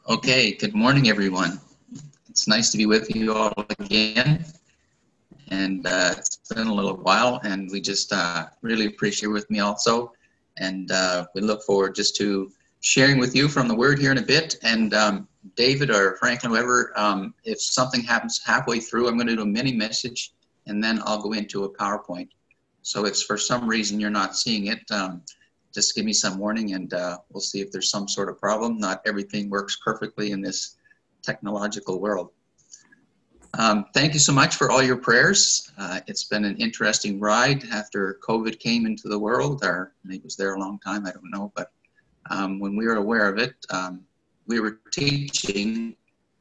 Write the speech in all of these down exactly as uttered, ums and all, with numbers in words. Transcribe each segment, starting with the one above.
Okay, good morning, everyone. It's nice to be with you all again. And uh, it's been a little while, and we just uh, really appreciate you with me also. And uh, we look forward just to sharing with you from the Word here in a bit. And um, David or Franklin, whoever, um, if something happens halfway through, I'm going to do a mini message, and then I'll go into a PowerPoint. So if for some reason you're not seeing it, um, just give me some warning, and uh, we'll see if there's some sort of problem. Not everything works perfectly in this technological world. Um, thank you so much for all your prayers. Uh, it's been an interesting ride after COVID came into the world, or maybe it was there a long time, I don't know. But um, when we were aware of it, um, we were teaching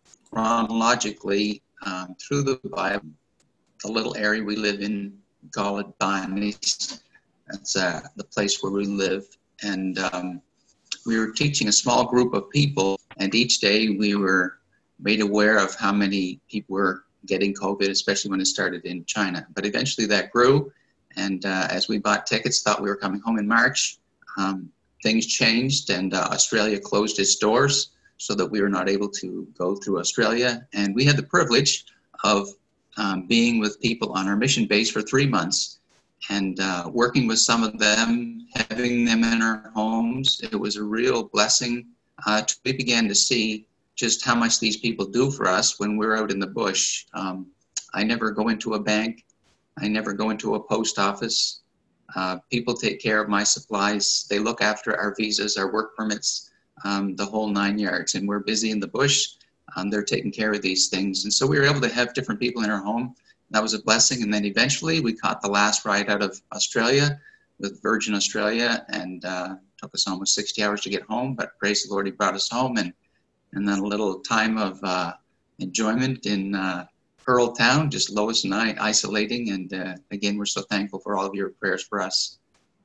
chronologically um, through the Bible, the little area we live in, call it Bonney's. That's uh, the place where we live. And um, we were teaching a small group of people, and each day we were made aware of how many people were getting COVID, especially when it started in China. But eventually that grew, and uh, as we bought tickets, thought we were coming home in March, um, things changed, and uh, Australia closed its doors so that we were not able to go through Australia. And we had the privilege of um, being with people on our mission base for three months and uh, working with some of them, having them in our homes. It was a real blessing. Uh, we began to see just how much these people do for us when we're out in the bush. Um, I never go into a bank. I never go into a post office. Uh, people take care of my supplies. They look after our visas, our work permits, um, the whole nine yards. And we're busy in the bush. Um, they're taking care of these things. And so we were able to have different people in our home. That was a blessing. And then eventually we caught the last ride out of Australia with Virgin Australia, and uh, took us almost sixty hours to get home. But praise the Lord, he brought us home. And And then a little time of uh, enjoyment in uh, Pearl Town, just Lois and I isolating. And uh, again, we're so thankful for all of your prayers for us.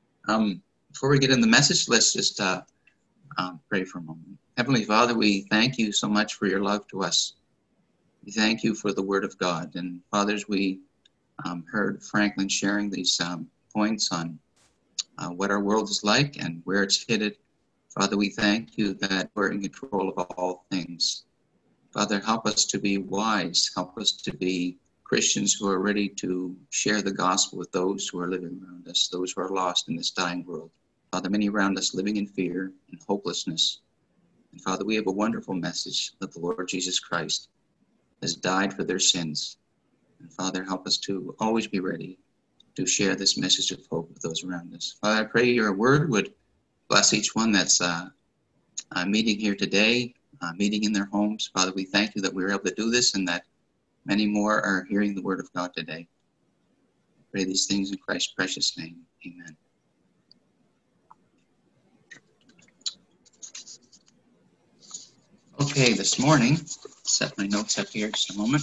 Um, before we get in the message, let's just uh, um, pray for a moment. Heavenly Father, we thank you so much for your love to us. We thank you for the Word of God. And fathers, we um, heard Franklin sharing these um, points on uh, what our world is like and where it's headed. Father, we thank you that we're in control of all things. Father, help us to be wise. Help us to be Christians who are ready to share the gospel with those who are living around us, those who are lost in this dying world. Father, many around us living in fear and hopelessness. And Father, we have a wonderful message that the Lord Jesus Christ has died for their sins. And Father, help us to always be ready to share this message of hope with those around us. Father, I pray your word would bless each one that's uh, uh, meeting here today, uh, meeting in their homes. Father, we thank you that we were able to do this and that many more are hearing the word of God today. I pray these things in Christ's precious name. Amen. Okay, this morning, set my notes up here just a moment.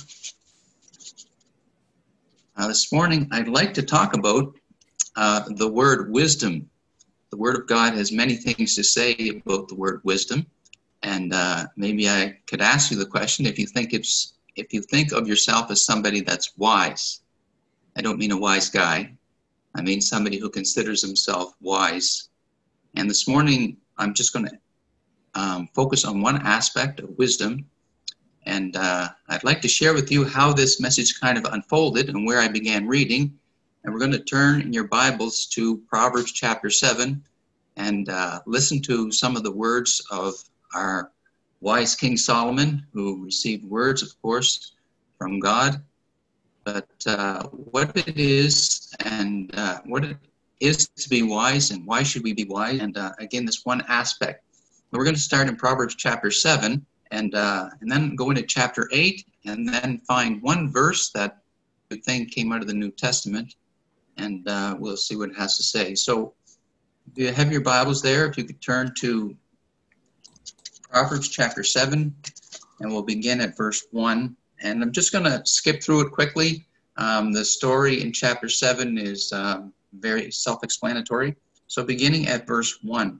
Uh, this morning, I'd like to talk about uh, the word wisdom. The Word of God has many things to say about the word wisdom, and uh, maybe I could ask you the question: if you think it's if you think of yourself as somebody that's wise, I don't mean a wise guy, I mean somebody who considers himself wise. And this morning, I'm just going to um, focus on one aspect of wisdom, and uh, I'd like to share with you how this message kind of unfolded and where I began reading. And we're going to turn in your Bibles to Proverbs chapter seven and uh, listen to some of the words of our wise King Solomon, who received words, of course, from God. But uh, what it is and uh, what it is to be wise and why should we be wise? And uh, again, this one aspect. We're going to start in Proverbs chapter seven and, uh, and then go into chapter eight and then find one verse that I think came out of the New Testament. And uh, we'll see what it has to say. So if you have your Bibles there, if you could turn to Proverbs chapter seven, and we'll begin at verse one. And I'm just going to skip through it quickly. Um, the story in chapter seven is um, very self-explanatory. So beginning at verse one.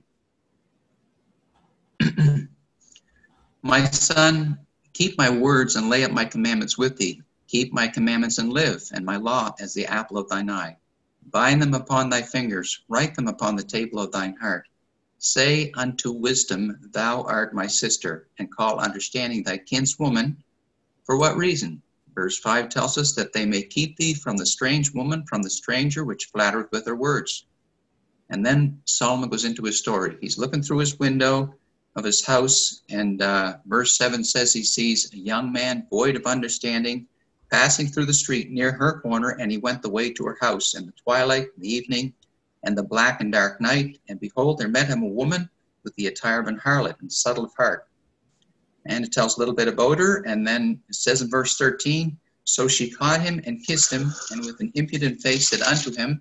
My son, keep my words and lay up my commandments with thee. Keep my commandments and live, and my law as the apple of thine eye. Bind them upon thy fingers, write them upon the table of thine heart. Say unto wisdom, thou art my sister, and call understanding thy kinswoman. For what reason? Verse five tells us that they may keep thee from the strange woman, from the stranger which flattereth with her words. And then Solomon goes into his story. He's looking through his window of his house, and uh, verse seven says he sees a young man void of understanding passing through the street near her corner, and he went the way to her house in the twilight, in the evening, and the black and dark night, and behold, there met him a woman with the attire of an harlot and subtle of heart. And it tells a little bit about her, and then it says in verse thirteen, so she caught him and kissed him, and with an impudent face said unto him,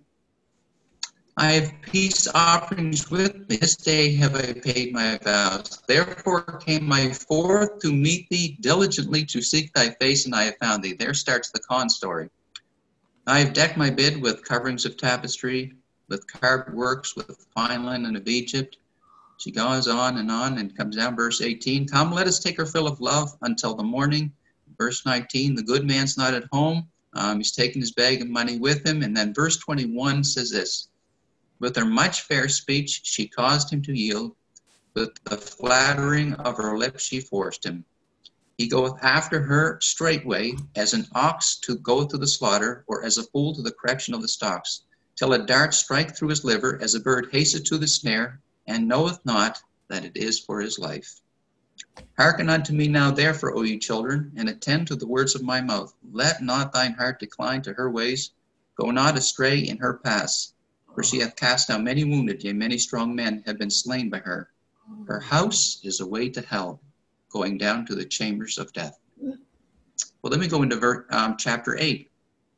I have peace offerings with me. This day have I paid my vows. Therefore came I forth to meet thee diligently to seek thy face, and I have found thee. There starts the con story. I have decked my bed with coverings of tapestry, with carved works, with fine linen of Egypt. She goes on and on and comes down, verse eighteen. Come, let us take our fill of love until the morning. Verse nineteen, the good man's not at home. Um, he's taking his bag of money with him. And then verse twenty-one says this, with her much fair speech she caused him to yield. With the flattering of her lips she forced him. He goeth after her straightway, as an ox to go to the slaughter, or as a fool to the correction of the stocks, till a dart strike through his liver, as a bird hasteth to the snare, and knoweth not that it is for his life. Hearken unto me now therefore, O ye children, and attend to the words of my mouth. Let not thine heart decline to her ways. Go not astray in her paths. For she hath cast down many wounded, yea, many strong men have been slain by her. Her house is a way to hell, going down to the chambers of death. Well, then we go into ver- um, chapter eight.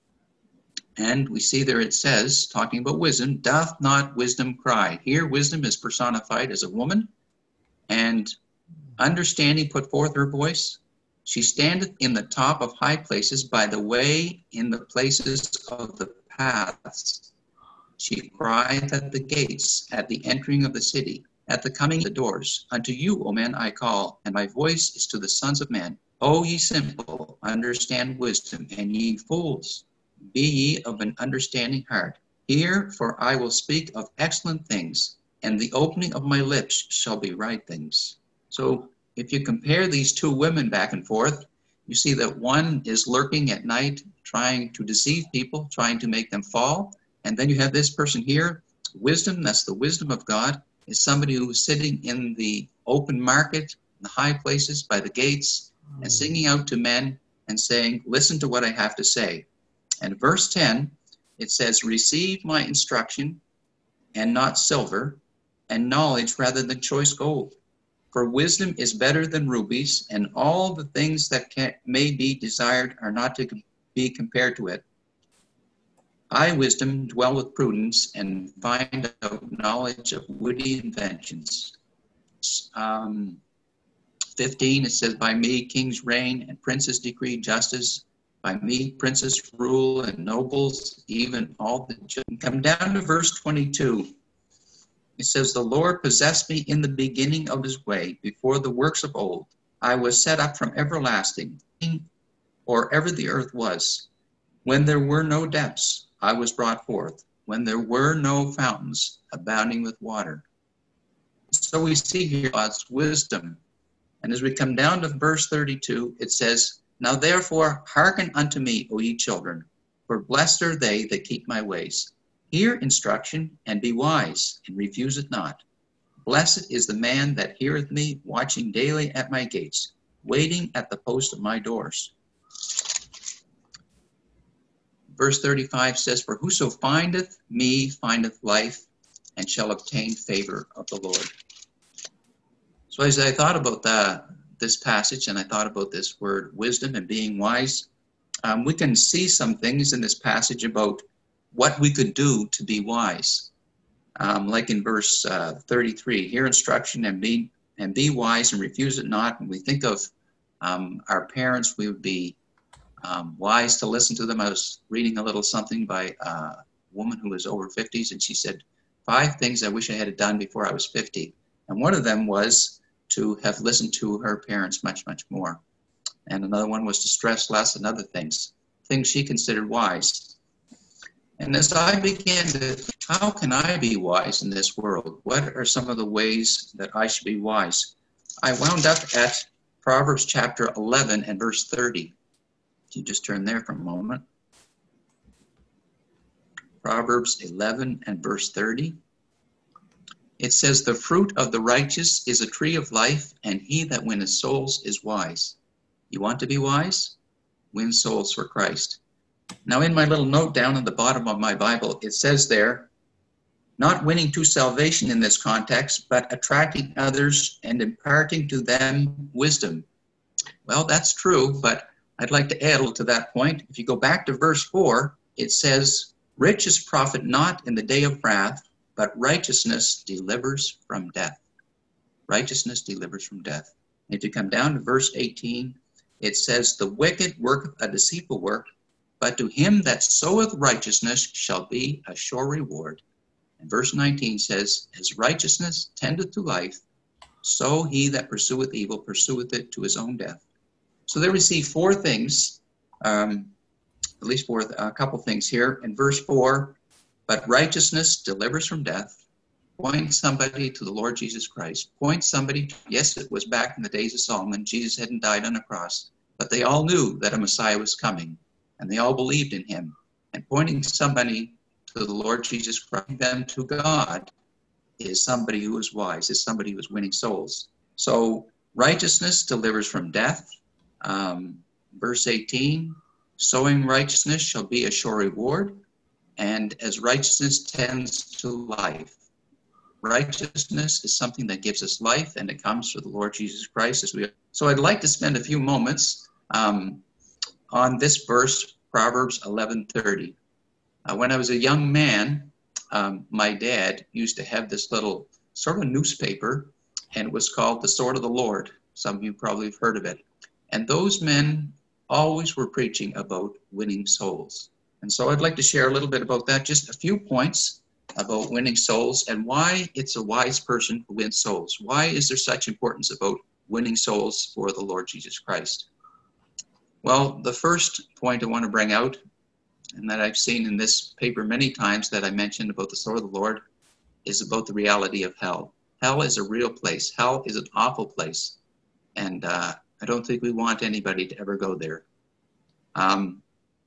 And we see there it says, talking about wisdom, doth not wisdom cry? Here wisdom is personified as a woman, and understanding put forth her voice. She standeth in the top of high places, by the way in the places of the paths. She crieth at the gates, at the entering of the city, at the coming of the doors. Unto you, O men, I call, and my voice is to the sons of men. O ye simple, understand wisdom, and ye fools, be ye of an understanding heart. Hear, for I will speak of excellent things, and the opening of my lips shall be right things. So if you compare these two women back and forth, you see that one is lurking at night, trying to deceive people, trying to make them fall. And then you have this person here, wisdom, that's the wisdom of God, is somebody who is sitting in the open market, in the high places, by the gates, and singing out to men and saying, listen to what I have to say. And verse ten, it says, receive my instruction, and not silver, and knowledge rather than choice gold. For wisdom is better than rubies, and all the things that can, may be desired are not to be compared to it. I, wisdom, dwell with prudence, and find out knowledge of witty inventions. Um, fifteen, it says, by me kings reign, and princes decree justice. By me princes rule, and nobles, even all the children. Come down to verse twenty-two. It says, the Lord possessed me in the beginning of his way, before the works of old. I was set up from everlasting, or ever the earth was. When there were no depths, I was brought forth, when there were no fountains abounding with water. So we see here God's wisdom. And as we come down to verse thirty-two, it says, now therefore hearken unto me, O ye children, for blessed are they that keep my ways. Hear instruction, and be wise, and refuse it not. Blessed is the man that heareth me, watching daily at my gates, waiting at the post of my doors. Verse thirty-five says, for whoso findeth me findeth life, and shall obtain favor of the Lord. So as I thought about the, this passage, and I thought about this word wisdom and being wise, um, we can see some things in this passage about what we could do to be wise. Um, like in verse uh, thirty-three, hear instruction and be, and be wise and refuse it not. When we think of um, our parents, we would be Um, wise to listen to them. I was reading a little something by a woman who was over fifties, and she said, five things I wish I had done before I was fifty. And one of them was to have listened to her parents much, much more. And another one was to stress less and other things, things she considered wise. And as I began to how can I be wise in this world? What are some of the ways that I should be wise? I wound up at Proverbs chapter eleven and verse thirty. You just turn there for a moment. Proverbs eleven and verse thirty. It says, the fruit of the righteous is a tree of life, and he that winneth souls is wise. You want to be wise? Win souls for Christ. Now in my little note down at the bottom of my Bible, it says there, not winning to salvation in this context, but attracting others and imparting to them wisdom. Well, that's true, but I'd like to add a little to that point. If you go back to verse four, it says, riches profit not in the day of wrath, but righteousness delivers from death. Righteousness delivers from death. And if you come down to verse eighteen, it says, the wicked worketh a deceitful work, but to him that soweth righteousness shall be a sure reward. And verse nineteen says, as righteousness tendeth to life, so he that pursueth evil pursueth it to his own death. So there we see four things, um, at least four, a couple things here. In verse four, but righteousness delivers from death. Point somebody to the Lord Jesus Christ. Point somebody, to, yes, it was back in the days of Solomon. Jesus hadn't died on a cross, but they all knew that a Messiah was coming, and they all believed in him. And pointing somebody to the Lord Jesus Christ, them to God, is somebody who is wise, is somebody who is winning souls. So righteousness delivers from death. Um, verse eighteen, sowing righteousness shall be a sure reward, and as righteousness tends to life. Righteousness is something that gives us life, and it comes through the Lord Jesus Christ. As we. So I'd like to spend a few moments um, on this verse, Proverbs eleven thirty. Uh, when I was a young man, um, my dad used to have this little sort of newspaper, and it was called The Sword of the Lord. Some of you probably have heard of it. And those men always were preaching about winning souls. And so I'd like to share a little bit about that, just a few points about winning souls and why it's a wise person who wins souls. Why is there such importance about winning souls for the Lord Jesus Christ? Well, the first point I want to bring out, and that I've seen in this paper many times that I mentioned about the sword of the Lord, is about the reality of hell. Hell is a real place. Hell is an awful place. And uh, I don't think we want anybody to ever go there. Um,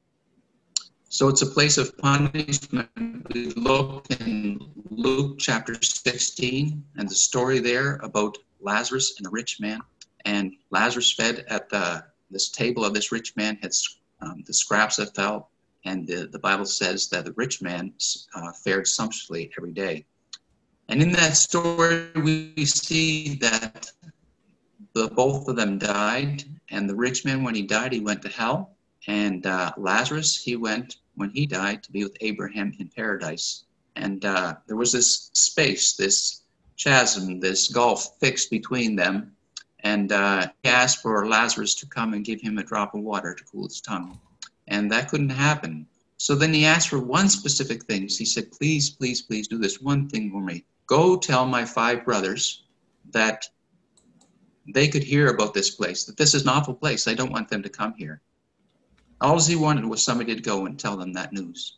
So it's a place of punishment. We look in Luke chapter sixteen and the story there about Lazarus and a rich man. And Lazarus fed at the, this table of this rich man, had um, the scraps that fell. And the, the Bible says that the rich man uh, fared sumptuously every day. And in that story, we see that the, both of them died. And the rich man, when he died, he went to hell. And uh, Lazarus, he went, when he died, to be with Abraham in paradise. And uh, there was this space, this chasm, this gulf fixed between them. And uh, he asked for Lazarus to come and give him a drop of water to cool his tongue. And that couldn't happen. So then he asked for one specific thing. He said, please, please, please do this one thing for me. Go tell my five brothers that they could hear about this place, that this is an awful place. I don't want them to come here. All he wanted was somebody to go and tell them that news.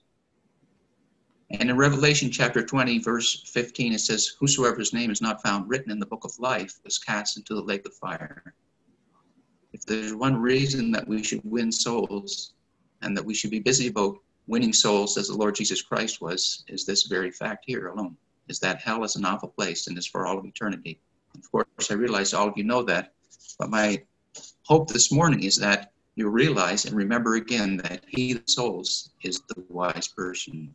And in Revelation chapter twenty, verse fifteen, it says, whosoever's name is not found written in the book of life is cast into the lake of fire. If there's one reason that we should win souls and that we should be busy about winning souls as the Lord Jesus Christ was, is this very fact here alone, is that hell is an awful place and is for all of eternity. Of course, I realize all of you know that, but my hope this morning is that you realize and remember again that he that souls is the wise person.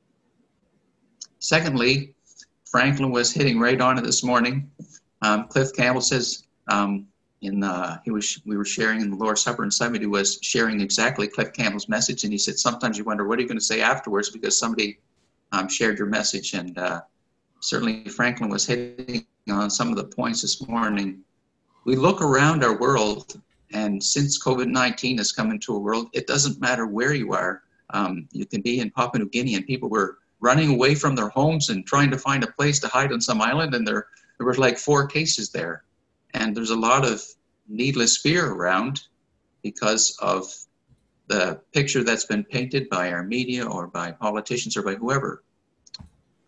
Secondly, Franklin was hitting right on it this morning. Um, Cliff Campbell says, um, in uh, he was we were sharing in the Lord's Supper, and somebody was sharing exactly Cliff Campbell's message, and he said, sometimes you wonder, what are you going to say afterwards, because somebody um, shared your message. And uh, certainly Franklin was hitting on some of the points this morning. We look around our world, and since COVID nineteen has come into a world, it doesn't matter where you are. Um, you can be in Papua New Guinea, and people were running away from their homes and trying to find a place to hide on some island, and there, there were like four cases there. And there's a lot of needless fear around because of the picture that's been painted by our media or by politicians or by whoever.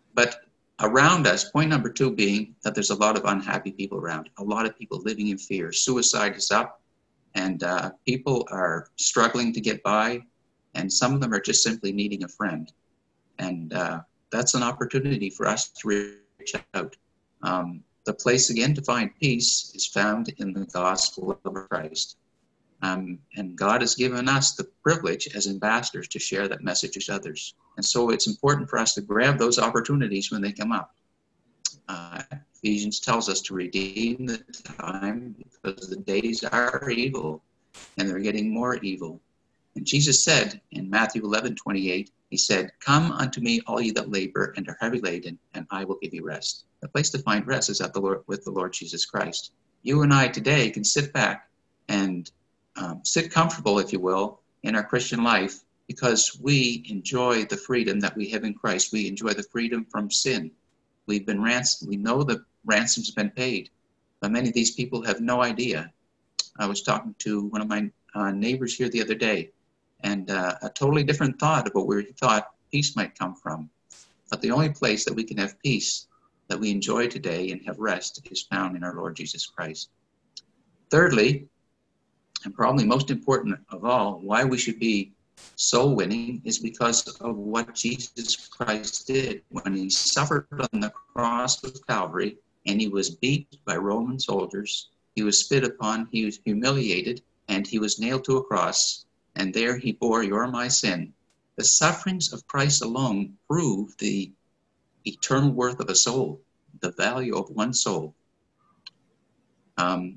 But around us, point number two being that there's a lot of unhappy people around, a lot of people living in fear. Suicide is up, and uh, people are struggling to get by, and some of them are just simply needing a friend. And uh, that's an opportunity for us to reach out. Um, the place, again, to find peace is found in the gospel of Christ. Um, and God has given us the privilege as ambassadors to share that message with others. And so it's important for us to grab those opportunities when they come up. Uh, Ephesians tells us to redeem the time because the days are evil and they're getting more evil. And Jesus said in Matthew eleven twenty-eight, he said, "Come unto me, all ye that labor and are heavy laden, and I will give you rest." The place to find rest is at the Lord, with the Lord Jesus Christ. You and I today can sit back and um, sit comfortable, if you will, in our Christian life because we enjoy the freedom that we have in Christ. We enjoy the freedom from sin. We've been ransomed. We know the ransom's been paid, but many of these people have no idea. I was talking to one of my uh, neighbors here the other day, and uh, a totally different thought about where he thought peace might come from. But the only place that we can have peace that we enjoy today and have rest is found in our Lord Jesus Christ. Thirdly, and probably most important of all, why we should be soul winning is because of what Jesus Christ did when he suffered on the cross of Calvary and he was beat by Roman soldiers. He was spit upon, he was humiliated, and he was nailed to a cross, and there he bore your and my sin. The sufferings of Christ alone prove the eternal worth of a soul, the value of one soul. Um,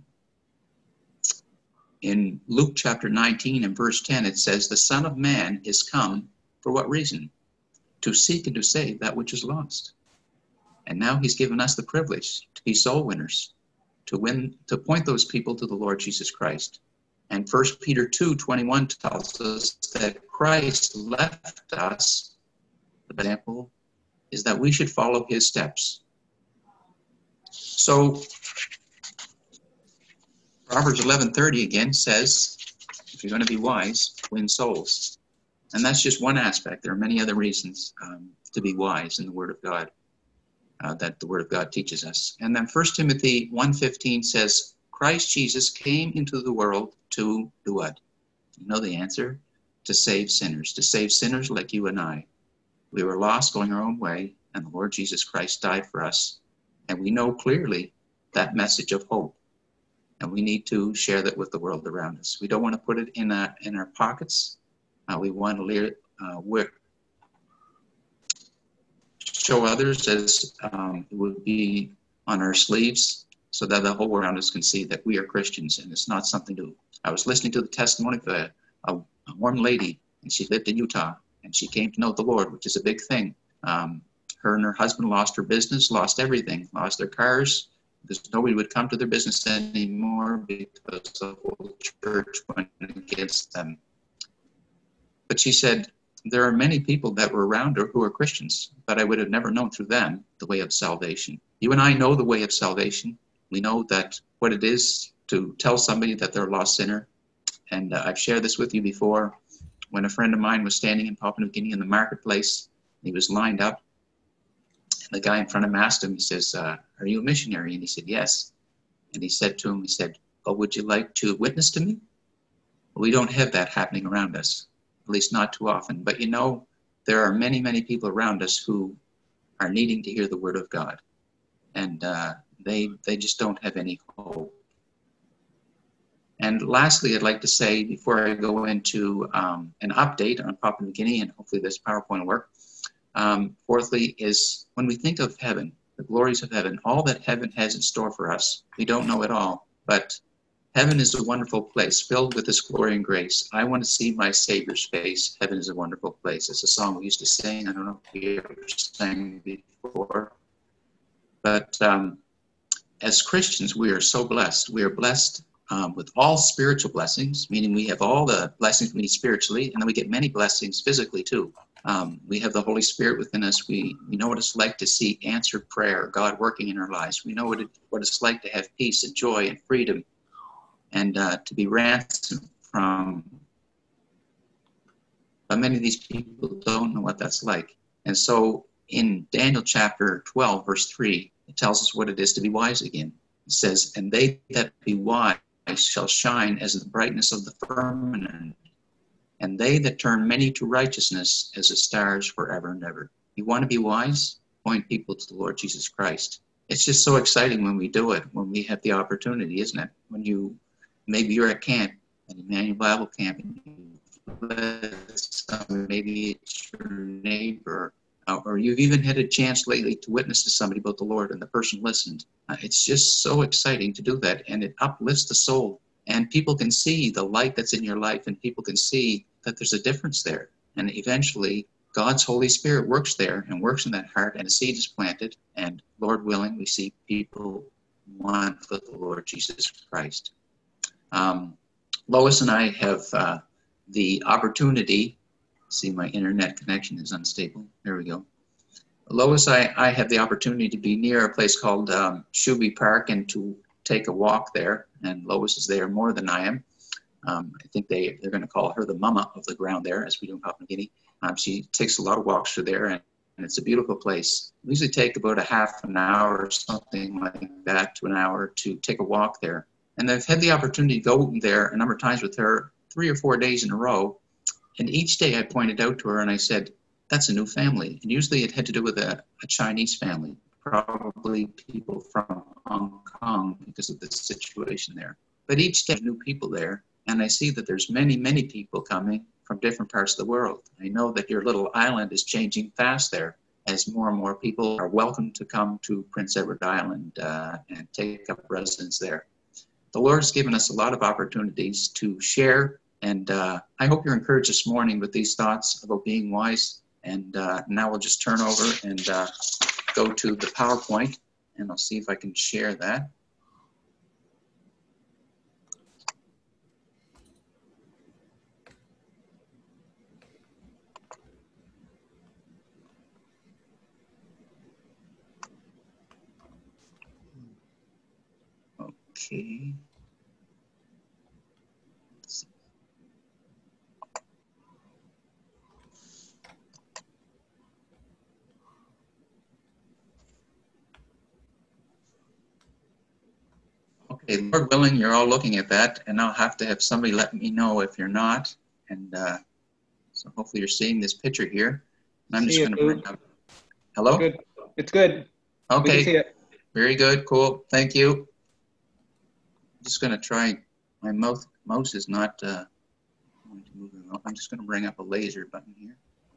in Luke chapter nineteen and verse ten, it says, "The Son of Man is come," for what reason? To seek and to save that which is lost. And now he's given us the privilege to be soul winners, to win, to point those people to the Lord Jesus Christ. And First Peter two twenty-one tells us that Christ left us, the example is that we should follow his steps. So Proverbs eleven thirty again says, if you're going to be wise, win souls. And that's just one aspect. There are many other reasons um, to be wise in the Word of God, uh, that the Word of God teaches us. And then First Timothy one fifteen says, Christ Jesus came into the world to do what? You know the answer? To save sinners, to save sinners like you and I. We were lost going our own way, and the Lord Jesus Christ died for us. And we know clearly that message of hope. And we need to share that with the world around us. We don't want to put it in, a, in our pockets. Uh, we want to lear, uh, work, show others as um, it would be on our sleeves so that the whole world around us can see that we are Christians and it's not something new. I was listening to the testimony of a, a, a warm lady, and she lived in Utah, and she came to know the Lord, which is a big thing. Um, her and her husband lost her business, lost everything, lost their cars, because nobody would come to their business anymore because the whole church went against them. But she said, there are many people that were around her who are Christians, but I would have never known through them the way of salvation. You and I know the way of salvation. We know that what it is to tell somebody that they're a lost sinner. And uh, I've shared this with you before. When a friend of mine was standing in Papua New Guinea in the marketplace, he was lined up. The guy in front of him asked him, he says, uh, are you a missionary? And he said, yes. And he said to him, he said, well, would you like to witness to me? Well, we don't have that happening around us, at least not too often. But you know, there are many, many people around us who are needing to hear the word of God. And uh, they, they just don't have any hope. And lastly, I'd like to say, before I go into um, an update on Papua New Guinea, and hopefully this PowerPoint will work, Um, fourthly is when we think of heaven, the glories of heaven, all that heaven has in store for us, we don't know it all, but heaven is a wonderful place filled with His glory and grace. I want to see my Savior's face. Heaven is a wonderful place. It's a song we used to sing. I don't know if we ever sang before, but um, as Christians, we are so blessed. We are blessed um, with all spiritual blessings, meaning we have all the blessings we need spiritually, and then we get many blessings physically too. Um, we have the Holy Spirit within us. We, we know what it's like to see answered prayer, God working in our lives. We know what, it, what it's like to have peace and joy and freedom, and uh, to be ransomed from. But many of these people don't know what that's like. And so in Daniel chapter twelve, verse three, it tells us what it is to be wise again. It says, and they that be wise shall shine as the brightness of the firmament, and they that turn many to righteousness as the stars forever and ever. You want to be wise? Point people to the Lord Jesus Christ. It's just so exciting when we do it, when we have the opportunity, isn't it? When you, maybe you're at camp, at Emmanuel Bible Camp, and you some, maybe it's your neighbor, uh, or you've even had a chance lately to witness to somebody about the Lord, and the person listened. Uh, it's just so exciting to do that, and it uplifts the soul. And people can see the light that's in your life, and people can see that there's a difference there. And eventually, God's Holy Spirit works there and works in that heart, and a seed is planted. And Lord willing, we see people want for the Lord Jesus Christ. Um, Lois and I have uh, the opportunity. See, my internet connection is unstable. There we go. Lois, I, I have the opportunity to be near a place called um, Shuby Park and to take a walk there. And Lois is there more than I am. Um, I think they, they're going to call her the mama of the ground there, as we do in Papua New Guinea. Um, she takes a lot of walks through there, and, and it's a beautiful place. We usually take about a half an hour or something like that to an hour to take a walk there. And I've had the opportunity to go there a number of times with her, three or four days in a row. And each day I pointed out to her and I said, that's a new family. And usually it had to do with a, a Chinese family, probably people from Hong Kong because of the situation there. But each day, new people there. And I see that there's many, many people coming from different parts of the world. I know that your little island is changing fast there as more and more people are welcome to come to Prince Edward Island uh, and take up residence there. The Lord's given us a lot of opportunities to share, and uh, I hope you're encouraged this morning with these thoughts about being wise. And uh, now we'll just turn over and uh, go to the PowerPoint, and I'll see if I can share that. Okay. Let's see. Okay, Lord willing, you're all looking at that, and I'll have to have somebody let me know if you're not. And uh, so hopefully you're seeing this picture here. And I'm see just going to bring up. Hello? Good. It's good. Okay. We can see it. Very good. Cool. Thank you. I'm just going to try. My mouse, mouse is not uh, going to move. I'm just going to bring up a laser button here.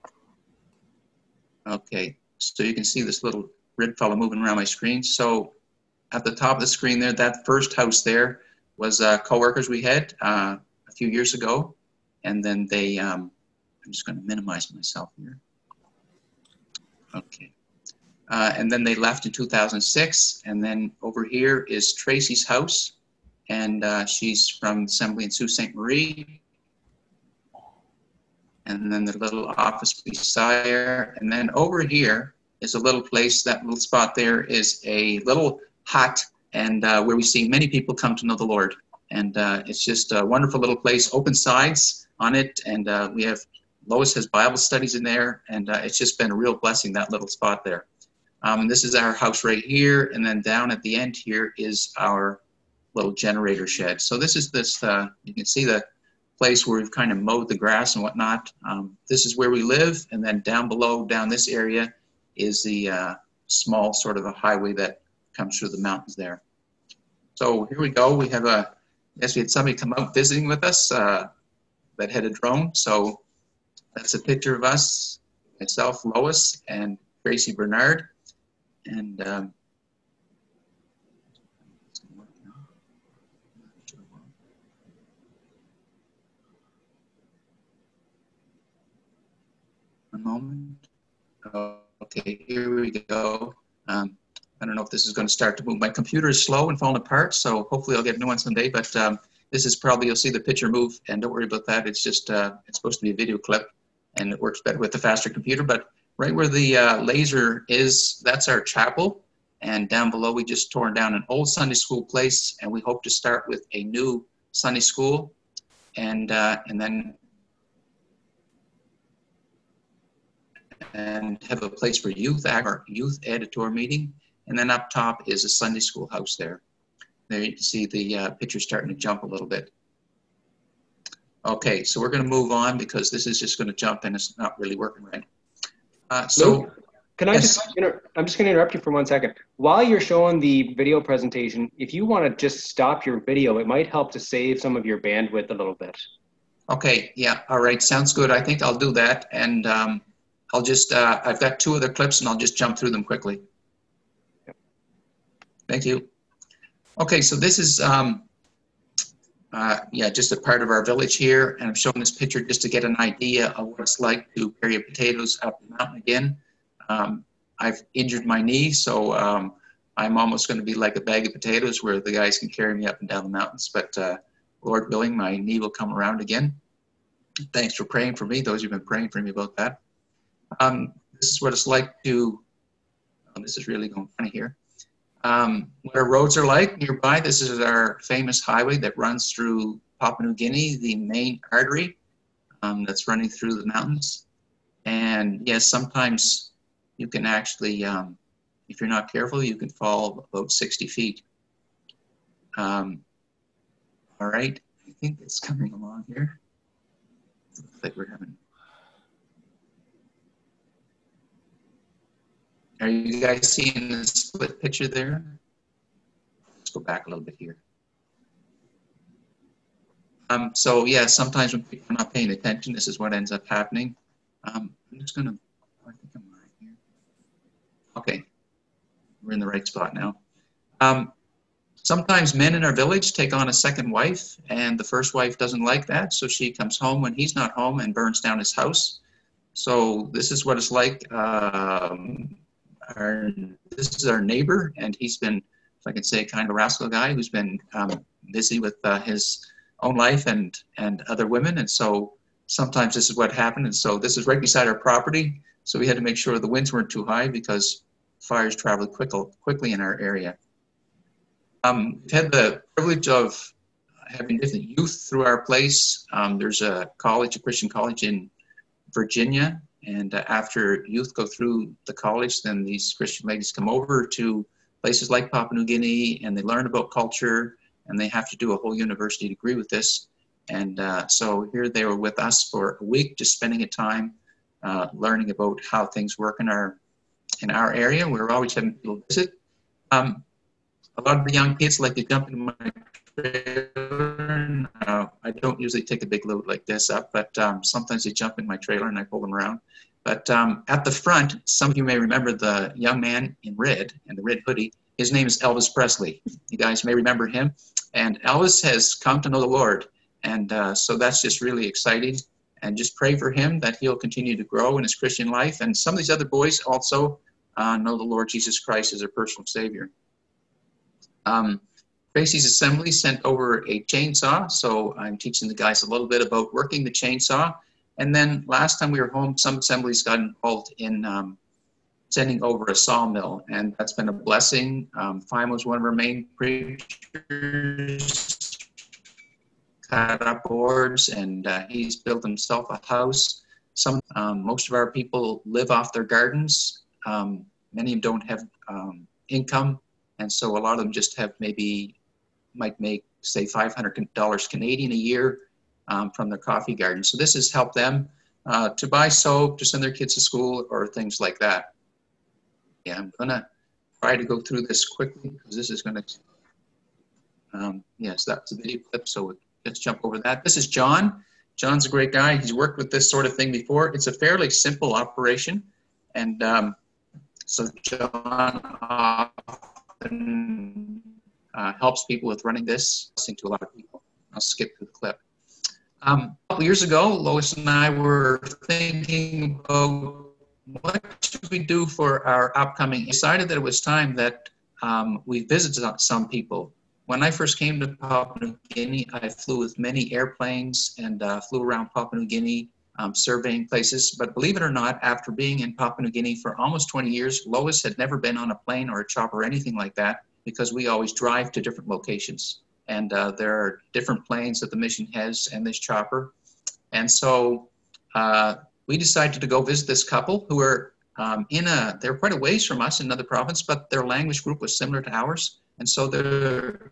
Okay. So you can see this little red fellow moving around my screen. So at the top of the screen there, that first house there was uh, co-workers we had uh, a few years ago. And then they, um, I'm just going to minimize myself here. Okay. Uh, and then they left in two thousand six. And then over here is Tracy's house. And uh, she's from Assembly in Sault Ste. Marie. And then the little office beside her. And then over here is a little place, that little spot there is a little hut, and uh, where we see many people come to know the Lord. And uh, it's just a wonderful little place, open sides on it. And uh, we have, Lois has Bible studies in there. And uh, it's just been a real blessing, that little spot there. Um, and this is our house right here. And then down at the end here is our little generator shed. So this is this, uh, you can see the place where we've kind of mowed the grass and whatnot. Um, this is where we live. And then down below, down this area, is the uh, small sort of a highway that comes through the mountains there. So here we go. We have a, yes, we had somebody come out visiting with us uh, that had a drone. So that's a picture of us, myself, Lois, and Tracy Bernard. And um, one moment. Oh, okay, here we go. Um, I don't know if this is going to start to move. My computer is slow and falling apart, so hopefully I'll get a new one someday. But um, this is probably, you'll see the picture move, and don't worry about that. It's just, uh, it's supposed to be a video clip, and it works better with the faster computer. But right where the uh, laser is, that's our chapel. And down below, we just torn down an old Sunday school place, and we hope to start with a new Sunday school. And, uh, and then and have a place for youth, our youth editor meeting. And then up top is a Sunday school house there. There you can see the uh, picture starting to jump a little bit. Okay, so we're going to move on because this is just going to jump and it's not really working right. Uh, so, Luke, can I yes. just, inter I'm just going to interrupt you for one second. While you're showing the video presentation, if you want to just stop your video, it might help to save some of your bandwidth a little bit. Okay, yeah, all right, sounds good. I think I'll do that. And um, I'll just, uh, I've got two other clips and I'll just jump through them quickly. Yep. Thank you. Okay, so this is, um, uh, yeah, just a part of our village here. And I'm showing this picture just to get an idea of what it's like to carry potatoes up the mountain again. Um, I've injured my knee, so um, I'm almost going to be like a bag of potatoes where the guys can carry me up and down the mountains. But uh, Lord willing, my knee will come around again. Thanks for praying for me, those who've been praying for me about that. Um, this is what it's like to, oh, this is really going funny here. Um, what our roads are like nearby. This is our famous highway that runs through Papua New Guinea, the main artery um, that's running through the mountains. And yes, sometimes you can actually, um, if you're not careful, you can fall about sixty feet. Um, all right, I think it's coming along here. Looks like we're having. Are you guys seeing the split picture there? Let's go back a little bit here. Um, so yeah, sometimes when people are not paying attention, this is what ends up happening. Um, I'm just gonna, I think I'm right here. Okay, we're in the right spot now. Um, sometimes men in our village take on a second wife, and the first wife doesn't like that, so she comes home when he's not home and burns down his house. So this is what it's like. Um, Our, this is our neighbor, and he's been, if I can say, kind of a rascal guy who's been um, busy with uh, his own life and and other women, and so sometimes this is what happened. And so this is right beside our property, so we had to make sure the winds weren't too high because fires travel quickly quickly in our area. Um, we've had the privilege of having different youth through our place. Um, there's a college, a Christian college in Virginia. And uh, after youth go through the college, then these Christian ladies come over to places like Papua New Guinea, and they learn about culture, and they have to do a whole university degree with this. And uh, so here they were with us for a week, just spending a time uh, learning about how things work in our in our area. We're always having people visit. Um, a lot of the young kids like to jump into my trailer. Uh, I don't usually take a big load like this up, but um, sometimes they jump in my trailer and I pull them around. But um, at the front, some of you may remember the young man in red, in the red hoodie. His name is Elvis Presley. You guys may remember him. And Elvis has come to know the Lord. And uh, so that's just really exciting. And just pray for him that he'll continue to grow in his Christian life. And some of these other boys also uh, know the Lord Jesus Christ as their personal Savior. Um, Gracie's Assembly sent over a chainsaw, so I'm teaching the guys a little bit about working the chainsaw. And then last time we were home, some assemblies got involved in um, sending over a sawmill, and that's been a blessing. Um, Fime was one of our main preachers, cut up boards, and uh, he's built himself a house. Some, um, most of our people live off their gardens. Um, many of them don't have um, income, and so a lot of them just have maybe might make, say, five hundred dollars Canadian a year um, from their coffee garden. So this has helped them uh, to buy soap, to send their kids to school, or things like that. Yeah, I'm gonna try to go through this quickly because this is gonna, um, yes, that's a video clip, so let's jump over that. This is John. John's a great guy. He's worked with this sort of thing before. It's a fairly simple operation. And um, so John often Uh, helps people with running this, listening to a lot of people. I'll skip through the clip. Um, a couple years ago, Lois and I were thinking about what should we do for our upcoming. We decided that it was time that um, we visited some people. When I first came to Papua New Guinea, I flew with many airplanes and uh, flew around Papua New Guinea, um, surveying places. But believe it or not, after being in Papua New Guinea for almost twenty years, Lois had never been on a plane or a chopper or anything like that, because we always drive to different locations. And uh, there are different planes that the mission has and this chopper. And so uh, we decided to go visit this couple who were um, in a, they're quite a ways from us in another province, but their language group was similar to ours. And so there,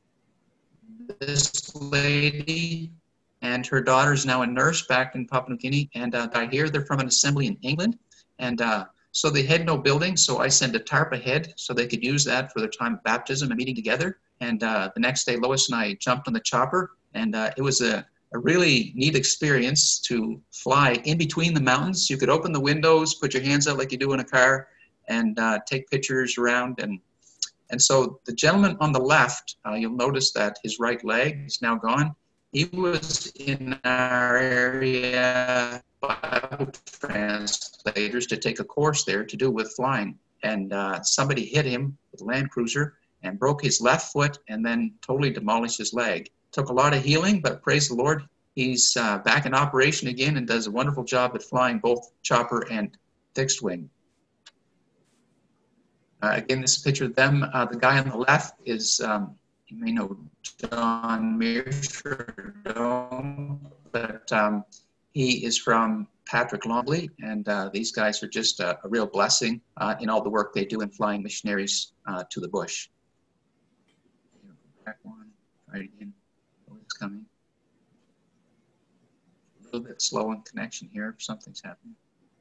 this lady and her daughter is now a nurse back in Papua New Guinea. And uh, I hear they're from an assembly in England. And uh, so they had no building, so I sent a tarp ahead so they could use that for their time of baptism and meeting together. And uh, the next day, Lois and I jumped on the chopper, and uh, it was a, a really neat experience to fly in between the mountains. You could open the windows, put your hands out like you do in a car, and uh, take pictures around. And and so the gentleman on the left, uh, you'll notice that his right leg is now gone. He was in our area Bible translators to take a course there to do with flying. And uh, somebody hit him with a Land Cruiser and broke his left foot and then totally demolished his leg. Took a lot of healing, but praise the Lord, he's uh, back in operation again and does a wonderful job at flying both chopper and fixed wing. Uh, again, this is a picture of them. Uh, the guy on the left is, um, you may know John Mearsham, but um, he is from Patrick Longley, and uh, these guys are just a, a real blessing uh, in all the work they do in flying missionaries uh, to the bush. Back one, try it again. Oh, it's coming. A little bit slow in connection here. Something's happening.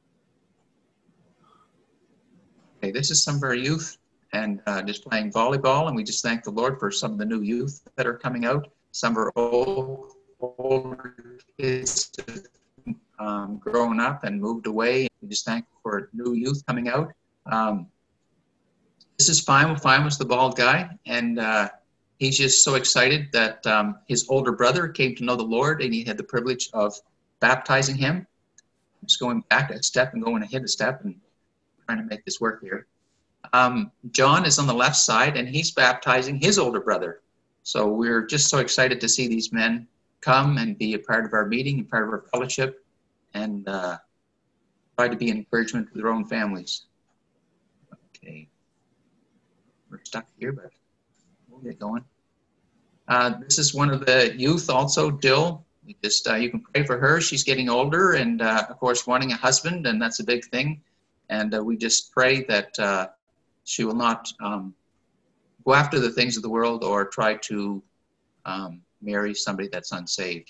Okay, this is some of our youth and uh, just playing volleyball, and we just thank the Lord for some of the new youth that are coming out. Some of our old, older kids have um, grown up and moved away. We just thank for new youth coming out. Um, this is Fimo. Fimo's the bald guy, and uh, he's just so excited that um, his older brother came to know the Lord, and he had the privilege of baptizing him. I'm just going back a step and going ahead a step and trying to make this work here. Um, John is on the left side, and he's baptizing his older brother. So we're just so excited to see these men come and be a part of our meeting, a part of our fellowship, and uh, try to be an encouragement to their own families. Okay, we're stuck here, but we'll get going. Uh, this is one of the youth also, Jill. We just uh, you can pray for her. She's getting older, and uh, of course wanting a husband, and that's a big thing. And uh, we just pray that uh, she will not um, go after the things of the world or try to um, marry somebody that's unsaved.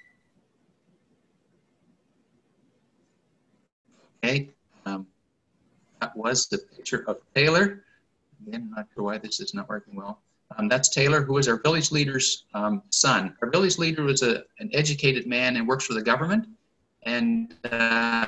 Okay, um, that was the picture of Taylor. Again, I'm not sure why this is not working well. Um, that's Taylor, who is our village leader's um, son. Our village leader was a, an educated man and works for the government. And uh,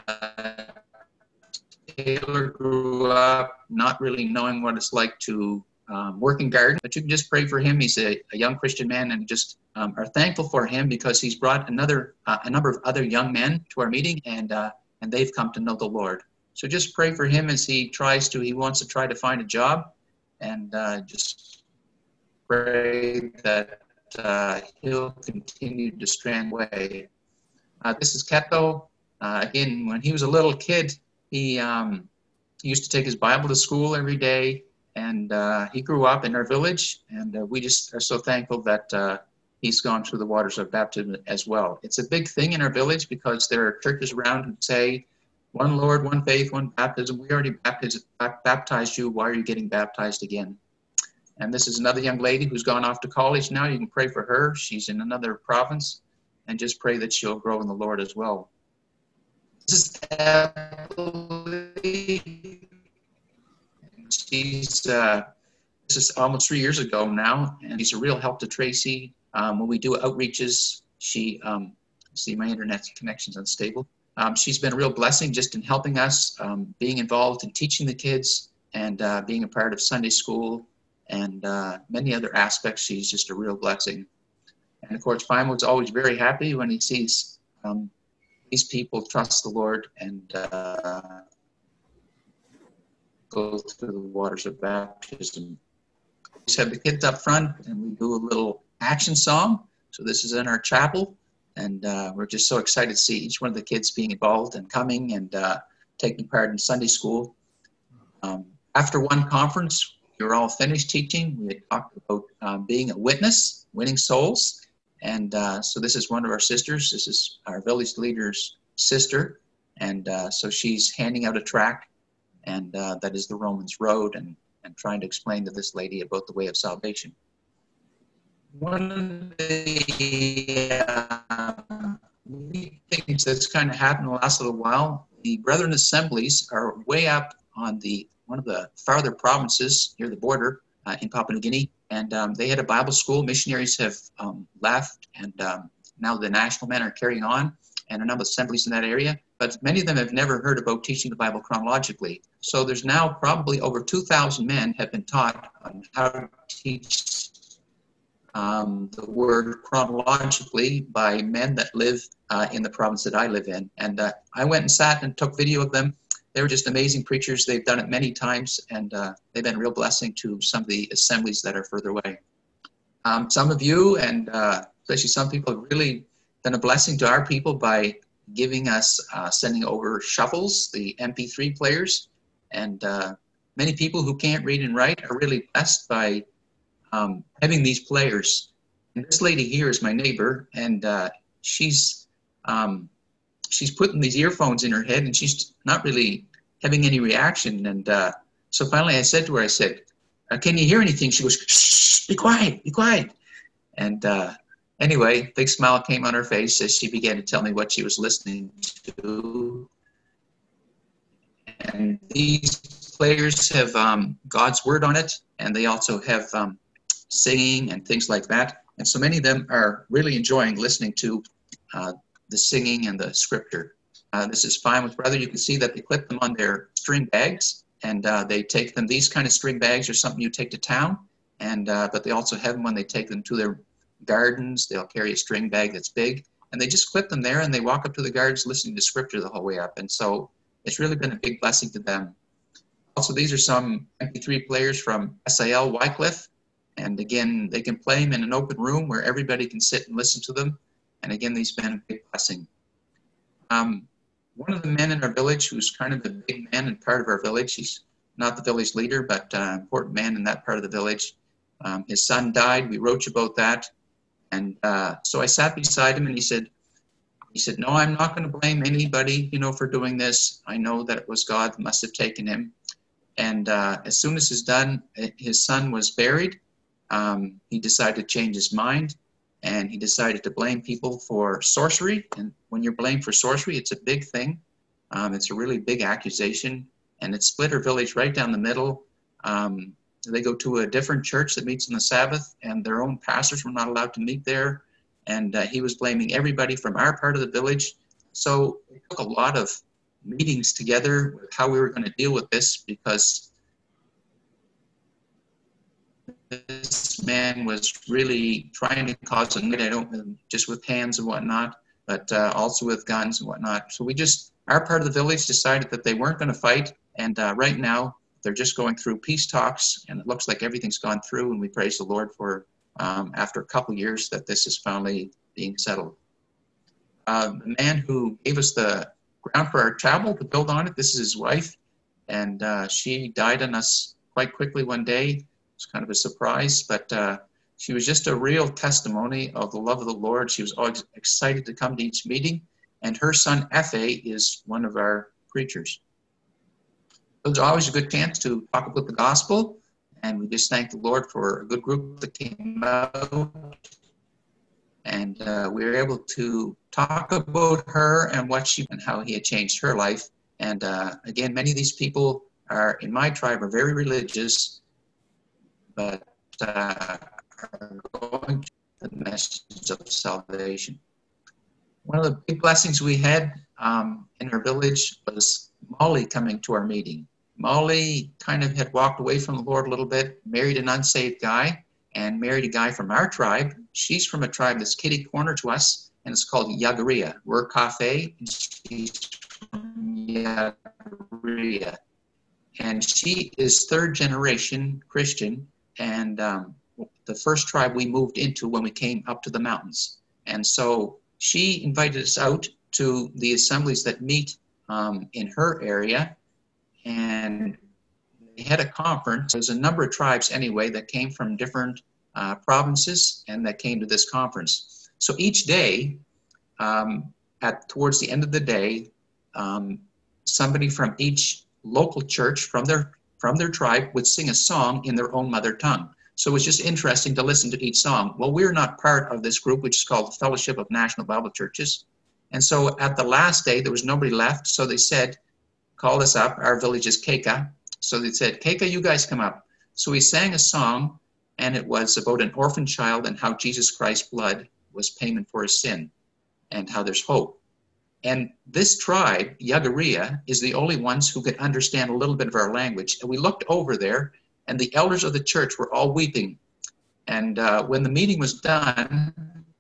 Taylor grew up not really knowing what it's like to um, work in garden, but you can just pray for him. He's a, a young Christian man, and just um, are thankful for him because he's brought another uh, a number of other young men to our meeting, and uh, and they've come to know the Lord. So just pray for him as he tries to, he wants to try to find a job, and uh, just pray that uh, he'll continue to strand away. Uh, this is Keto. Uh, again, when he was a little kid, He, um, he used to take his Bible to school every day, and uh, he grew up in our village, and uh, we just are so thankful that uh, he's gone through the waters of baptism as well. It's a big thing in our village because there are churches around who say, one Lord, one faith, one baptism. We already baptized, baptized you. Why are you getting baptized again? And this is another young lady who's gone off to college now. You can pray for her. She's in another province, and just pray that she'll grow in the Lord as well. This is Emily. She's, uh, this is almost three years ago now, and she's a real help to Tracy. Um, when we do outreaches, she, um, see my internet connection's unstable. Um, she's been a real blessing just in helping us, um, being involved in teaching the kids, and uh, being a part of Sunday school, and uh, many other aspects. She's just a real blessing. And of course, Fimo's always very happy when he sees um, these people trust the Lord and uh, go through the waters of baptism. We just have the kids up front, and we do a little action song. So this is in our chapel, and uh, we're just so excited to see each one of the kids being involved and coming and uh, taking part in Sunday school. Um, after one conference, we were all finished teaching. We had talked about um, being a witness, winning souls. And uh, so this is one of our sisters. This is our village leader's sister. And uh, so she's handing out a tract, and uh, that is the Romans Road, and, and trying to explain to this lady about the way of salvation. One of the uh, things that's kind of happened in the last little while, the Brethren Assemblies are way up on the one of the farther provinces near the border uh, in Papua New Guinea, and um, they had a Bible school. Missionaries have um, left, and um, now the national men are carrying on, and a number of assemblies in that area. But many of them have never heard about teaching the Bible chronologically. So there's now probably over two thousand men have been taught on how to teach um, the word chronologically by men that live uh, in the province that I live in. And uh, I went and sat and took video of them. They were just amazing preachers. They've done it many times, and uh, they've been a real blessing to some of the assemblies that are further away. Um, some of you, and uh, especially some people, have really been a blessing to our people by giving us, uh, sending over shuffles, the M P three players. And uh, many people who can't read and write are really blessed by um, having these players. And this lady here is my neighbor, and uh, she's um, she's putting these earphones in her head, and she's not really having any reaction. And uh, so finally I said to her, I said, uh, can you hear anything? She goes, shh, be quiet, be quiet. And uh, anyway, big smile came on her face as she began to tell me what she was listening to. And these players have um, God's word on it, and they also have um, singing and things like that. And so many of them are really enjoying listening to uh, the singing and the scripture. Uh, this is fine with Brother. You can see that they clip them on their string bags, and uh, they take them. These kind of string bags are something you take to town, and uh, but they also have them when they take them to their gardens. They'll carry a string bag that's big, and they just clip them there, and they walk up to the gardens listening to scripture the whole way up. And so it's really been a big blessing to them. Also, these are some M P three players from S I L Wycliffe, and again, they can play them in an open room where everybody can sit and listen to them. And again, these have been a big blessing. Um, one of the men in our village, who's kind of the big man and part of our village, he's not the village leader, but an uh, important man in that part of the village. Um, his son died. We wrote you about that. And uh, so I sat beside him, and he said, he said, no, I'm not going to blame anybody, you know, for doing this. I know that it was God that must have taken him. And uh, as soon as it's done, his son was buried. Um, he decided to change his mind, and he decided to blame people for sorcery. And when you're blamed for sorcery, it's a big thing. Um, it's a really big accusation, and it split our village right down the middle. Um, they go to a different church that meets on the Sabbath, and their own pastors were not allowed to meet there. And uh, he was blaming everybody from our part of the village. So it took a lot of meetings together with how we were going to deal with this, because this man was really trying to cause a I don't just with hands and whatnot, but uh, also with guns and whatnot. So we just, our part of the village decided that they weren't going to fight. And uh, right now they're just going through peace talks, and it looks like everything's gone through, and we praise the Lord for um, after a couple years that this is finally being settled. Uh, the man who gave us the ground for our chapel to build on it, this is his wife, and uh, she died on us quite quickly one day. It's kind of a surprise, but uh, she was just a real testimony of the love of the Lord. She was always excited to come to each meeting, and her son Efe is one of our preachers. So it's always a good chance to talk about the gospel, and we just thank the Lord for a good group that came out, and uh, we were able to talk about her and what she and how he had changed her life. And uh, again, many of these people are in my tribe are very religious, but uh, are going to the message of salvation. One of the big blessings we had um, in our village was Molly coming to our meeting. Molly kind of had walked away from the Lord a little bit, married an unsaved guy, and married a guy from our tribe. She's from a tribe that's kitty corner to us, and it's called Yagaria. We're Kafe, and she's from Yagaria. And she is third generation Christian, and um, the first tribe we moved into when we came up to the mountains. And so she invited us out to the assemblies that meet um, in her area, and they had a conference. There was a number of tribes anyway that came from different uh, provinces and that came to this conference. So each day, um, at towards the end of the day, um, somebody from each local church from their from their tribe would sing a song in their own mother tongue. So it was just interesting to listen to each song. Well, we're not part of this group, which is called the Fellowship of National Bible Churches. And so at the last day, there was nobody left. So they said, call us up. Our village is Keka. So they said, Keka, you guys come up. So we sang a song, and it was about an orphan child and how Jesus Christ's blood was payment for his sin and how there's hope. And this tribe, Yagarea, is the only ones who could understand a little bit of our language. And we looked over there, and the elders of the church were all weeping. And uh, when the meeting was done,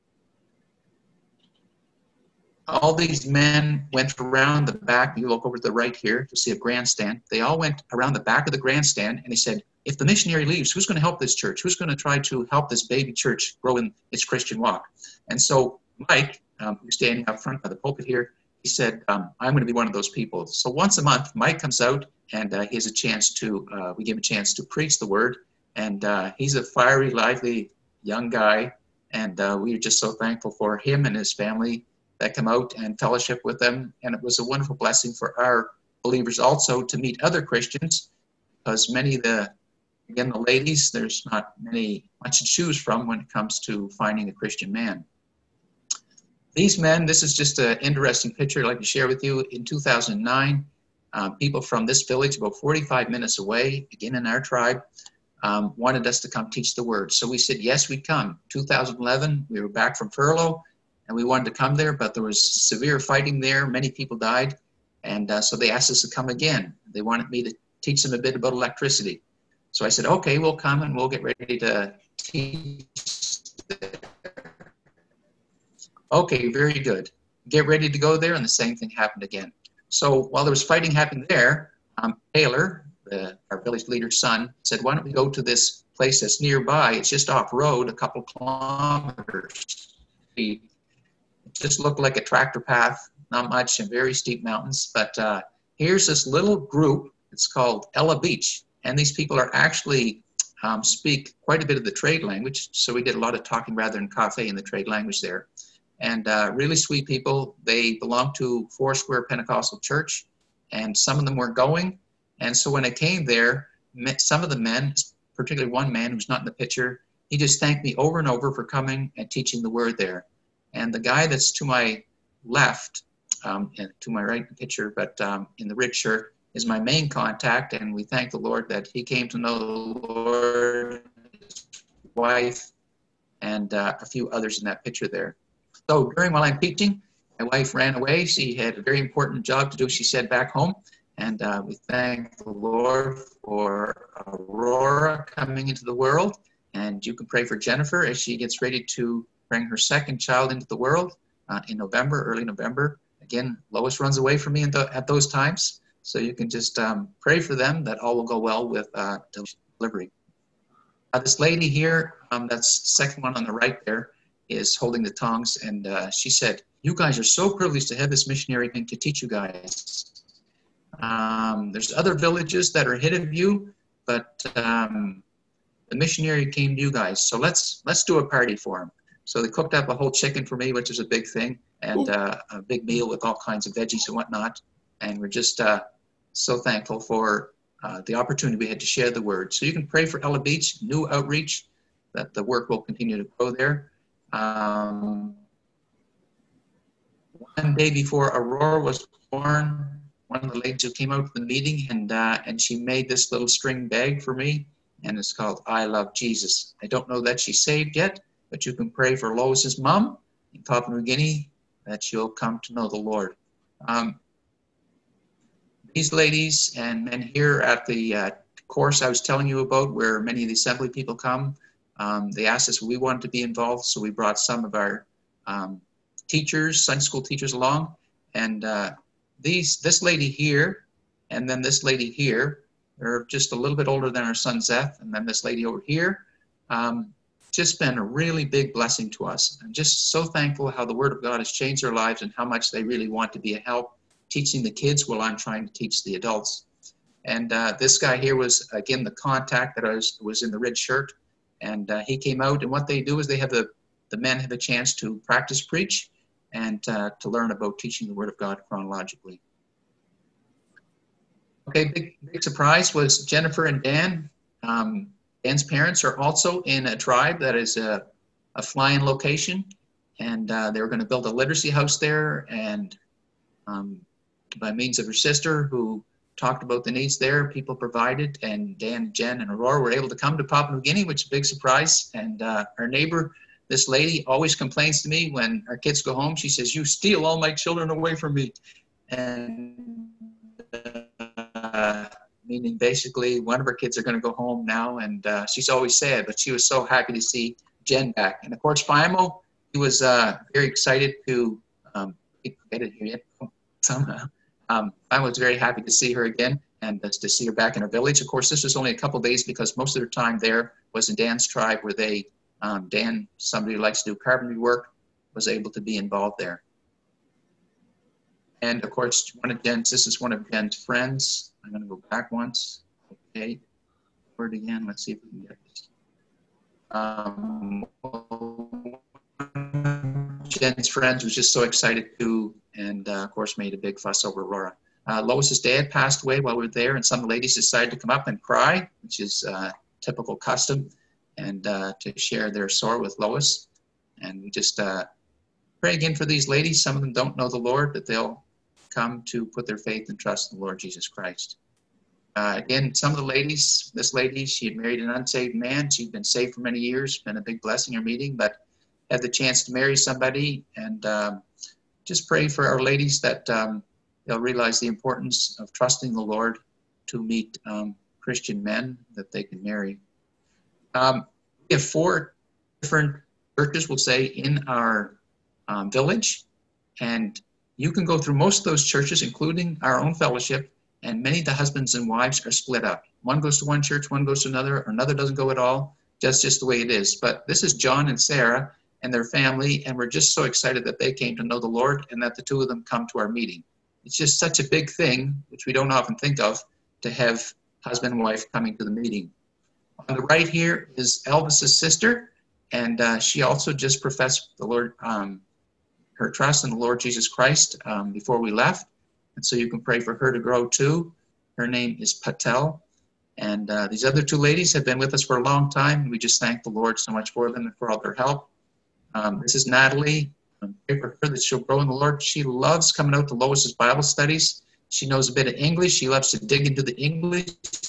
all these men went around the back. You look over to the right here to see a grandstand. They all went around the back of the grandstand, and they said, if the missionary leaves, who's going to help this church? Who's going to try to help this baby church grow in its Christian walk? And so Mike, um, who's standing up front by the pulpit here, he said, um, I'm going to be one of those people. So once a month, Mike comes out, and uh, he has a chance to, uh, we give him a chance to preach the word. And uh, he's a fiery, lively young guy. And uh, we are just so thankful for him and his family that come out and fellowship with them. And it was a wonderful blessing for our believers also to meet other Christians, because many of the, again, the ladies, there's not many much to choose from when it comes to finding a Christian man. These men, this is just an interesting picture I'd like to share with you. In two thousand nine, uh, people from this village, about forty-five minutes away, again in our tribe, um, wanted us to come teach the word. So we said, yes, we'd come. two thousand eleven, we were back from furlough, and we wanted to come there, but there was severe fighting there. Many people died, and uh, so they asked us to come again. They wanted me to teach them a bit about electricity. So I said, okay, we'll come and we'll get ready to teach. Okay, very good. Get ready to go there, and the same thing happened again. So while there was fighting happening there, um, Taylor, the, our village leader's son, said, why don't we go to this place that's nearby? It's just off-road, a couple kilometers. It just looked like a tractor path, not much, and very steep mountains. But uh, here's this little group. It's called Ella Beach. And these people are actually um, speak quite a bit of the trade language. So we did a lot of talking rather than cafe in the trade language there. And uh, really sweet people. They belong to Foursquare Pentecostal Church, and some of them were going. And so when I came there, some of the men, particularly one man who's not in the picture, he just thanked me over and over for coming and teaching the word there. And the guy that's to my left, um, and to my right in the picture, but um, in the red shirt, is my main contact, and we thank the Lord that he came to know the Lord, his wife, and uh, a few others in that picture there. So during while I'm teaching, my wife ran away. She had a very important job to do, she said, back home. And uh, we thank the Lord for Aurora coming into the world. And you can pray for Jennifer as she gets ready to bring her second child into the world uh, in November, early November. Again, Lois runs away from me in the, at those times. So you can just um, pray for them that all will go well with uh, delivery. Uh, this lady here, um, that's the second one on the right there, is holding the tongs, and uh, she said, you guys are so privileged to have this missionary thing to teach you guys. Um, there's other villages that are ahead of you, but um, the missionary came to you guys, so let's let's do a party for him. So they cooked up a whole chicken for me, which is a big thing, and uh, a big meal with all kinds of veggies and whatnot, and we're just uh, so thankful for uh, the opportunity we had to share the word. So you can pray for Ella Beach, new outreach, that the work will continue to grow there. Um, one day before Aurora was born, one of the ladies who came out to the meeting, and uh, and she made this little string bag for me, and it's called I Love Jesus. I don't know that she's saved yet, but you can pray for Lois's mom in Papua New Guinea that she'll come to know the Lord. Um, these ladies and men here at the uh, course I was telling you about, where many of the assembly people come, Um, they asked us if we wanted to be involved, so we brought some of our um, teachers, Sunday school teachers along. And uh, these, this lady here, and then this lady here, they're just a little bit older than our son Zeth, and then this lady over here, um, just been a really big blessing to us. I'm just so thankful how the Word of God has changed their lives and how much they really want to be a help teaching the kids while I'm trying to teach the adults. And uh, this guy here was, again, the contact that I was, was in the red shirt. And uh, he came out, and what they do is they have the, the men have a chance to practice preach and uh, to learn about teaching the Word of God chronologically. Okay, big, big surprise was Jennifer and Dan. Um, Dan's parents are also in a tribe that is a, a fly-in location, and uh, they were going to build a literacy house there. And um, by means of her sister, who talked about the needs there, people provided, and Dan, Jen, and Aurora were able to come to Papua New Guinea, which is a big surprise. And uh, our neighbor, this lady, always complains to me when our kids go home. She says, "You steal all my children away from me." And uh, meaning basically one of her kids are going to go home now, and uh, she's always sad, but she was so happy to see Jen back. And of course, Fimo, he was uh, very excited to um, get it here yet somehow. Um, I was very happy to see her again and uh, to see her back in her village. Of course, this was only a couple days because most of their time there was in Dan's tribe, where they, um, Dan, somebody who likes to do carpentry work, was able to be involved there. And of course, one of Jen's, this is one of Jen's friends. I'm going to go back once. Okay, forward again. Let's see if we can get this. Um, Jen's friends was just so excited too, and uh, of course made a big fuss over Aurora. Uh, Lois's dad passed away while we were there, and some of the ladies decided to come up and cry, which is uh, typical custom, and uh, to share their sorrow with Lois. And we just uh, pray again for these ladies. Some of them don't know the Lord, that they'll come to put their faith and trust in the Lord Jesus Christ. Uh, again, some of the ladies, this lady, she had married an unsaved man. She'd been saved for many years, been a big blessing, her meeting, but had the chance to marry somebody. And um, just pray for our ladies that um, they'll realize the importance of trusting the Lord to meet um, Christian men that they can marry. Um, we have four different churches, we'll say, in our um, village, and you can go through most of those churches, including our own fellowship, and many of the husbands and wives are split up. One goes to one church, one goes to another, or another doesn't go at all. That's just the way it is. But this is John and Sarah and their family, and we're just so excited that they came to know the Lord and that the two of them come to our meeting. It's just such a big thing, which we don't often think of, to have husband and wife coming to the meeting. On the right here is Elvis's sister, and uh, she also just professed the Lord, um, her trust in the Lord Jesus Christ um, before we left. And so you can pray for her to grow too. Her name is Patel. And uh, these other two ladies have been with us for a long time. We just thank the Lord so much for them and for all their help. Um, this is Natalie. Um, pray for her that she'll grow in the Lord. She loves coming out to Lois's Bible studies. She knows a bit of English. She loves to dig into the English,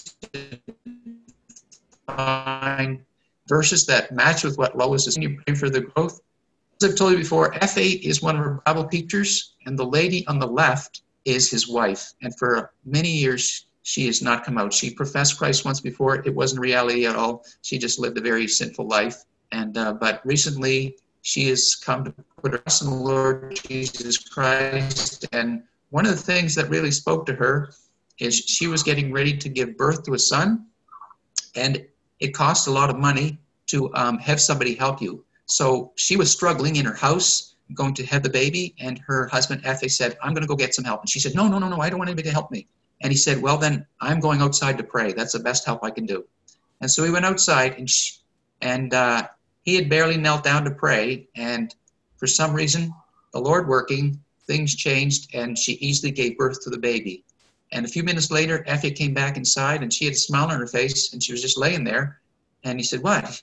find verses that match with what Lois is. You pray for the growth. As I've told you before, F A is one of her Bible teachers, and the lady on the left is his wife. And for many years, she has not come out. She professed Christ once before. It wasn't reality at all. She just lived a very sinful life. And uh, but recently, she has come to put her trust in the Lord Jesus Christ. And one of the things that really spoke to her is she was getting ready to give birth to a son, and it cost a lot of money to um, have somebody help you. So she was struggling in her house, going to have the baby, and her husband, Effie, said, "I'm going to go get some help." And she said, no, no, no, no, I don't want anybody to help me. And he said, "Well, then I'm going outside to pray. That's the best help I can do." And so he went outside, and she, and uh, he had barely knelt down to pray. And for some reason, the Lord working, things changed, and she easily gave birth to the baby. And a few minutes later, Effie came back inside, and she had a smile on her face, and she was just laying there. And he said, "What?"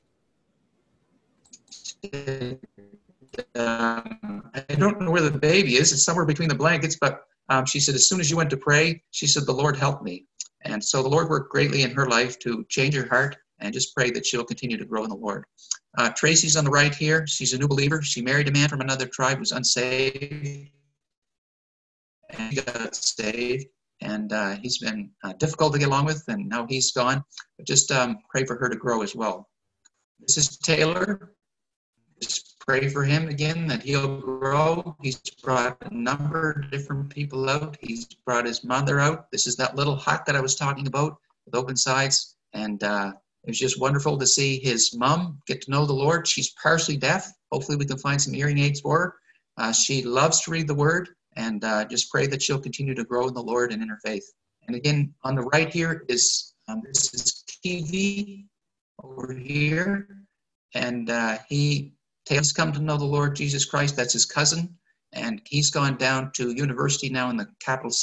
Um, I don't know where the baby is. It's somewhere between the blankets, but um, she said, as soon as you went to pray, she said, the Lord helped me. And so the Lord worked greatly in her life to change her heart, and just pray that she'll continue to grow in the Lord. Uh, Tracy's on the right here. She's a new believer. She married a man from another tribe who was unsaved, and he got saved. And uh, he's been uh, difficult to get along with, and now he's gone. But just um, pray for her to grow as well. This is Taylor. Just pray for him again, that he'll grow. He's brought a number of different people out. He's brought his mother out. This is that little hut that I was talking about with open sides. And uh, it was just wonderful to see his mom get to know the Lord. She's partially deaf. Hopefully we can find some hearing aids for her. Uh, she loves to read the Word, and uh, just pray that she'll continue to grow in the Lord and in her faith. And again, on the right here is, um, this is T V over here. And uh, he... Taylor's come to know the Lord Jesus Christ. That's his cousin. And he's gone down to university now in the capital city.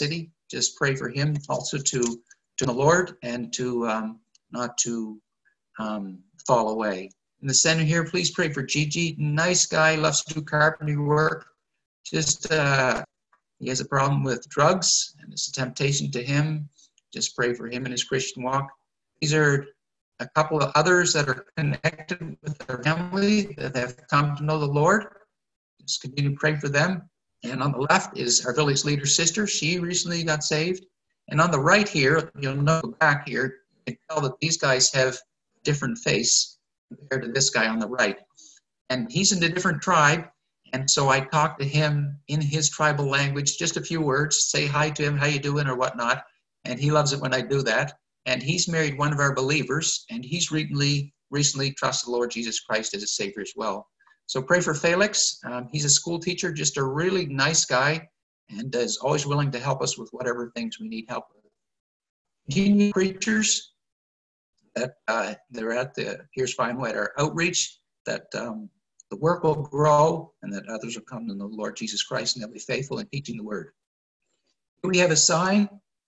just pray for him also to, to the Lord and to um, not to um, fall away. In the center here, please pray for Gigi. Nice guy, loves to do carpentry work. Just, uh, he has a problem with drugs, and it's a temptation to him. Just pray for him in his Christian walk. These are a couple of others that are connected with their family that have come to know the Lord. Just continue to pray for them. And on the left is our village leader sister. She recently got saved. And on the right here, you'll know back here, you can tell that these guys have a different face compared to this guy on the right. And he's in a different tribe. And so I talked to him in his tribal language, just a few words, say hi to him, how you doing or whatnot. And he loves it when I do that. And he's married one of our believers, and he's recently, recently trusted the Lord Jesus Christ as a Savior as well. So pray for Felix. Um, he's a school teacher, just a really nice guy, and is always willing to help us with whatever things we need help with. Continue preachers that uh, they're at the Here's Fine at our outreach, that um, the work will grow and that others will come to know the Lord Jesus Christ and they'll be faithful in teaching the word. Here we have a sign.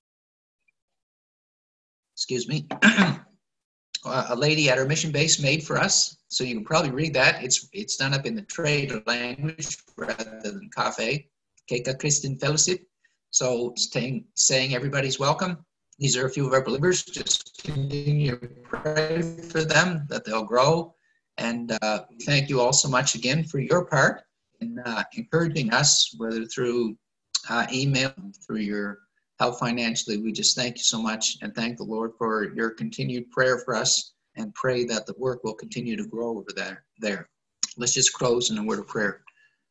Excuse me. A lady at our mission base made for us, so you can probably read that. It's it's done up in the trade language rather than cafe. Keka Christian Fellowship. So saying saying everybody's welcome. These are a few of our believers. Just continue to pray for them that they'll grow. And uh, thank you all so much again for your part in uh, encouraging us, whether through uh, email, through your help financially. We just thank you so much and thank the Lord for your continued prayer for us and pray that the work will continue to grow over there. there. Let's just close in a word of prayer.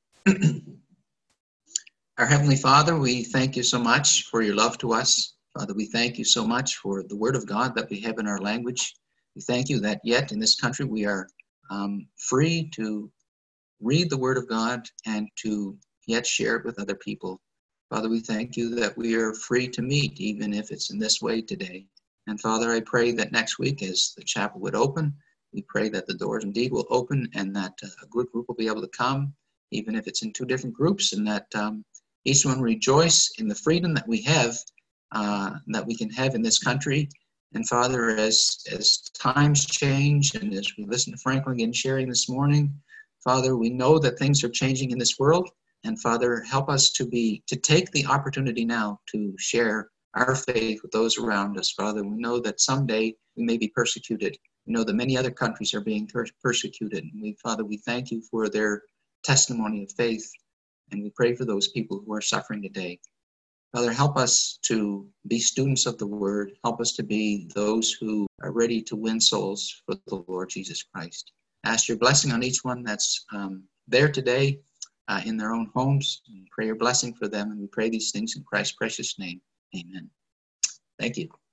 Our Heavenly Father, we thank you so much for your love to us. Father, we thank you so much for the word of God that we have in our language. We thank you that yet in this country we are um, free to read the word of God and to yet share it with other people. Father, we thank you that we are free to meet, even if it's in this way today. And Father, I pray that next week as the chapel would open, we pray that the doors indeed will open and that uh, a good group will be able to come, even if it's in two different groups, and that um, each one rejoice in the freedom that we have, uh, that we can have in this country. And Father, as, as times change and as we listen to Franklin again sharing this morning, Father, we know that things are changing in this world. And Father, help us to be to take the opportunity now to share our faith with those around us. Father, we know that someday we may be persecuted. We know that many other countries are being per- persecuted. And we, Father, we thank you for their testimony of faith. And we pray for those people who are suffering today. Father, help us to be students of the word. Help us to be those who are ready to win souls for the Lord Jesus Christ. Ask your blessing on each one that's um, there today. Uh, in their own homes. We pray your blessing for them, and we pray these things in Christ's precious name. Amen. Thank you.